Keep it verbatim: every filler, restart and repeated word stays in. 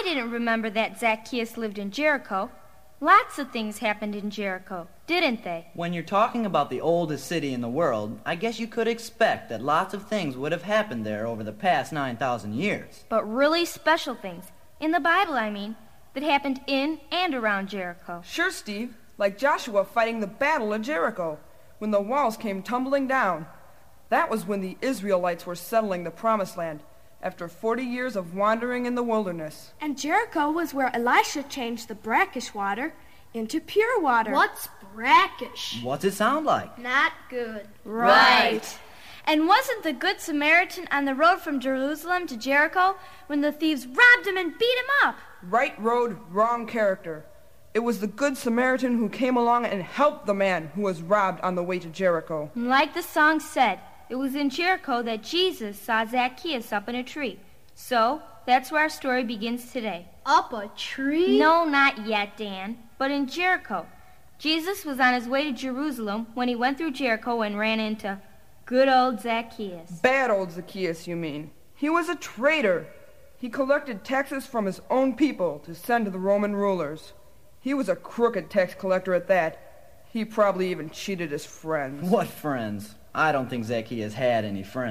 didn't remember that Zacchaeus lived in Jericho. Lots of things happened in Jericho, didn't they? When you're talking about the oldest city in the world, I guess you could expect that lots of things would have happened there over the past nine thousand years. But really special things, in the Bible I mean, that happened in and around Jericho. Sure, Steve, like Joshua fighting the battle of Jericho, when the walls came tumbling down. That was when the Israelites were settling the Promised Land, after forty years of wandering in the wilderness. And Jericho was where Elisha changed the brackish water into pure water. What's brackish? What's it sound like? Not good. Right. And wasn't the Good Samaritan on the road from Jerusalem to Jericho when the thieves robbed him and beat him up? Right road, wrong character. It was the Good Samaritan who came along and helped the man who was robbed on the way to Jericho. And like the song said, it was in Jericho that Jesus saw Zacchaeus up in a tree. So, that's where our story begins today. Up a tree? No, not yet, Dan, but in Jericho. Jesus was on his way to Jerusalem when he went through Jericho and ran into good old Zacchaeus. Bad old Zacchaeus, you mean. He was a traitor. He collected taxes from his own people to send to the Roman rulers. He was a crooked tax collector at that. He probably even cheated his friends. What friends? I don't think Zacchaeus had any friends.